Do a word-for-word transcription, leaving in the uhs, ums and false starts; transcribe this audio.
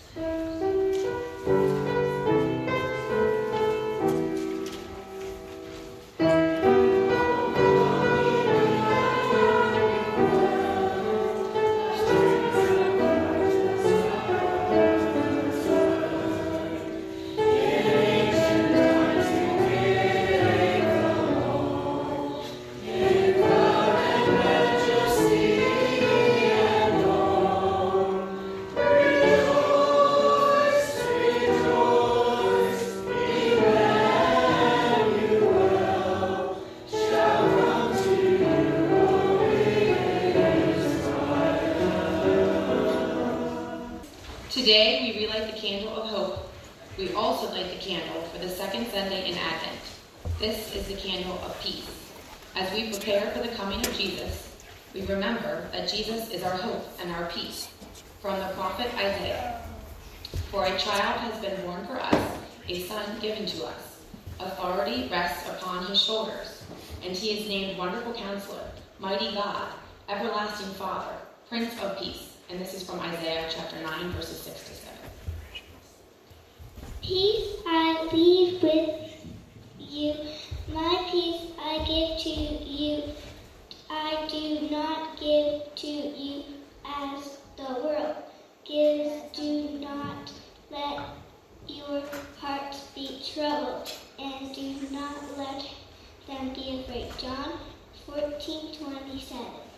Today we relight the candle of hope. We also light the candle for the second Sunday in Advent. This is the candle of peace. As we prepare for the coming of Jesus, we remember that Jesus is our hope and our peace. From the prophet Isaiah, "For a child has been born for us, a son given to us. Authority rests upon his shoulders, and he is named Wonderful Counselor, Mighty God, Everlasting Father, Prince of Peace." And this is from Isaiah chapter nine, verses six to seven. Peace I leave with you, my peace I give to you. I do not give to you as the world gives. Do not let your hearts be troubled, and do not let them be afraid. John fourteen twenty-seven.